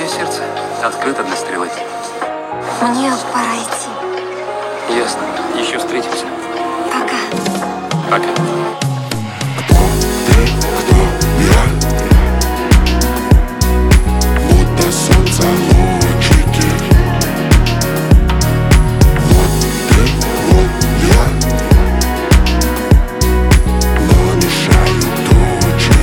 сердце открыто для стрелы. Мне пора идти. Ясно. Еще встретимся. Пока. Пока. Будто солнце лучики. Вот ты, вот я. Но мешают тучи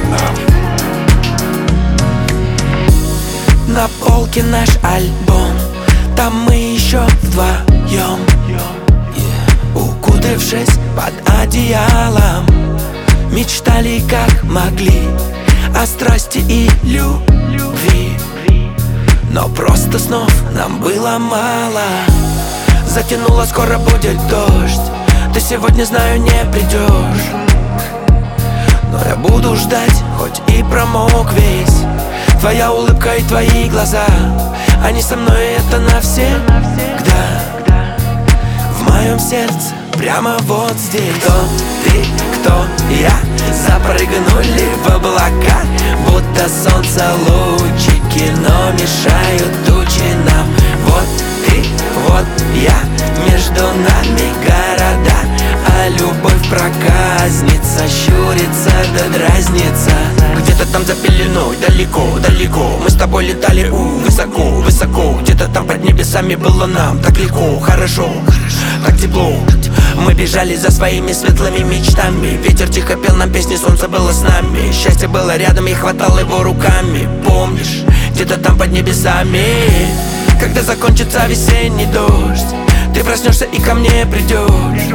нам. На полке наш альбом, там мы еще вдвоем, укутавшись под одеялом, мечтали как могли о страсти и любви. Но просто снов нам было мало. Затянуло, скоро будет дождь. Ты сегодня, знаю, не придешь, но я буду ждать, хоть и промок весь. Твоя улыбка и твои глаза, они со мной, это навсегда. В моем сердце, прямо вот здесь. Кто ты, кто я, запрыгнули в облака, будто солнце лучики, но мешают тучи нам. Вот ты, вот я, между нами города, а любовь проказница, щурится да дразнится. Где-то там за пеленой, далеко, далеко, мы с тобой летали высоко, высоко. Где-то там под небесами было нам так легко, хорошо, так тепло. Мы бежали за своими светлыми мечтами. Ветер тихо пел нам песни, солнце было с нами. Счастье было рядом, я хватал его руками. Помнишь, где-то там под небесами, когда закончится весенний дождь, ты проснешься и ко мне придешь.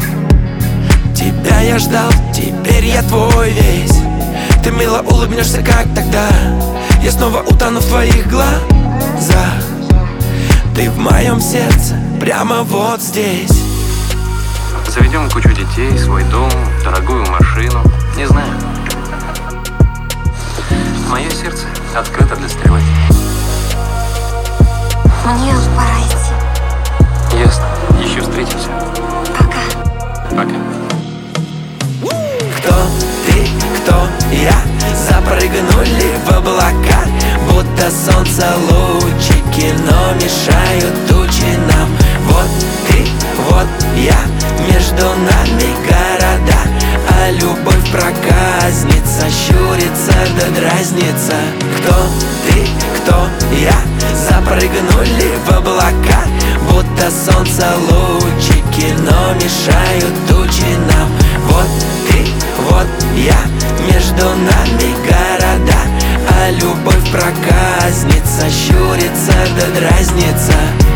Тебя я ждал, теперь я твой весь. Ты мило улыбнешься, как тогда. Я снова утону в твоих глазах. Ты в моем сердце, прямо вот здесь. Заведем кучу детей, свой дом, дорогую машину. Не знаю. Мое сердце открыто для стрелы. Мне пора идти. Ясно. Еще встретимся. Пока. Пока. Кто ты, кто я, запрыгнули в облака, будто солнце лучики, но мешают тучи нам. Вот ты, вот я, между нами города, а любовь проказница, щурится да дразнится. Кто ты, кто я, запрыгнули в облака, будто солнце лучики, но мешают тучи нам. Вот ты, вот я, между нами города, а любовь проказница, щурится да дразнится.